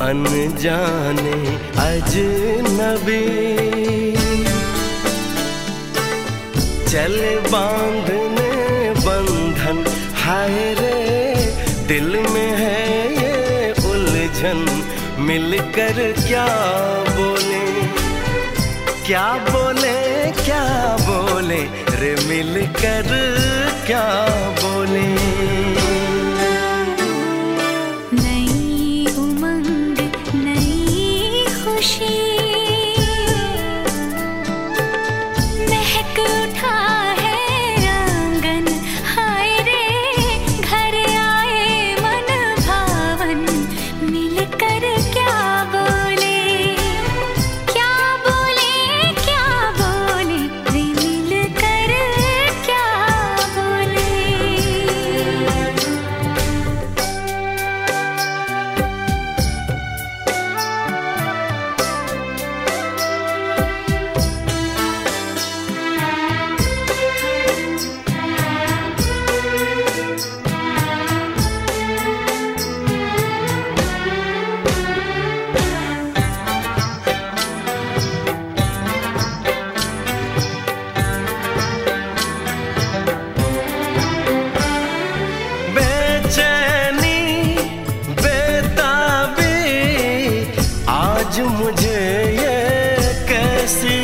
अनजाने अजनबी, चले बांधने बंधन, हाय रे दिल में है ये उलझन, मिलकर क्या बोले, क्या बोले, क्या बोले रे, मिलकर क्या बोले। नई उमंग नई खुशी, महक उठा है आंगन, हाय रे घर आए मन भावन, मिलकर क्या बोले, क्या बोले, क्या बोले रे, मिलकर क्या बोले। आज मुझे ये कैसी,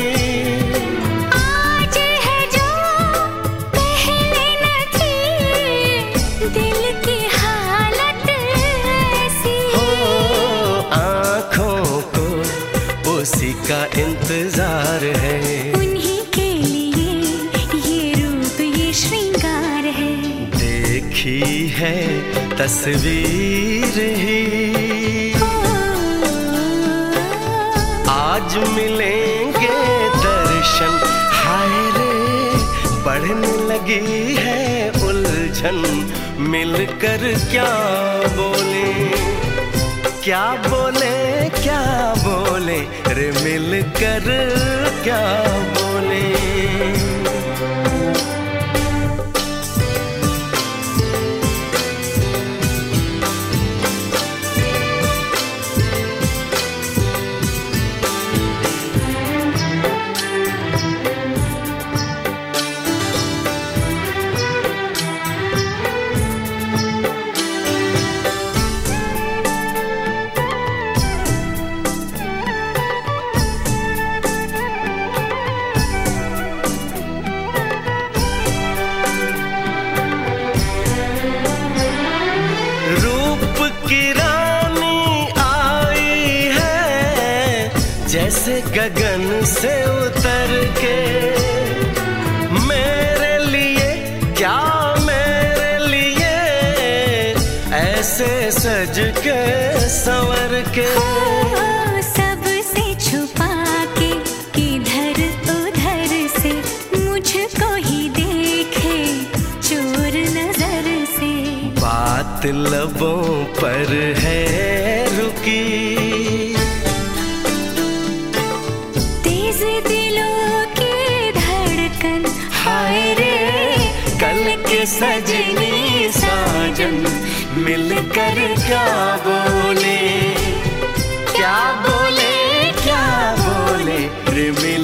आज है जो पहले न थी, दिल की हालत ऐसी, हो आँखों को उसी का इंतजार है, उन्हीं के लिए ये रूप ये श्रृंगार है, देखी है तस्वीर ही, आज मिलेंगे दर्शन, हाय रे बढ़ने लगी है उलझन, मिलकर क्या बोले, क्या बोले, क्या बोले रे, मिलकर क्या बोले। जैसे गगन से उतर के, मेरे लिए क्या मेरे लिए, ऐसे सज के संवर के, सबसे छुपा के किधर उधर से, मुझको ही देखे चोर नजर से, बात लबों पर है रुकी, दिलों की धड़कन, हाय रे कल के सजनी साजन, मिलकर क्या बोले, क्या बोले, क्या बोले रे, मिल